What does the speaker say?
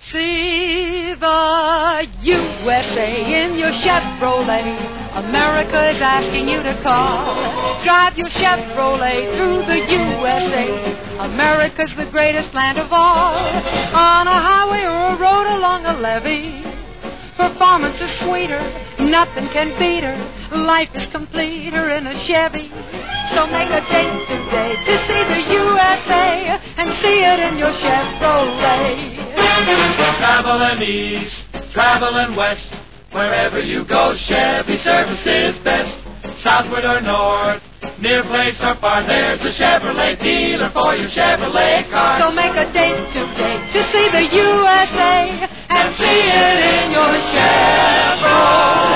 See the USA in your Chevrolet. America is asking you to call. Drive your Chevrolet through the USA. America's the greatest land of all. On a highway or a road along a levee, performance is sweeter, nothing can beat her. Life is completer in a Chevy. So make a date today to see the USA and see it in your Chevrolet. Traveling east, traveling west, wherever you go, Chevy service is best. Southward or north, near place or far, there's a Chevrolet dealer for your Chevrolet car. So make a date today to see the USA and see it in your Chevrolet.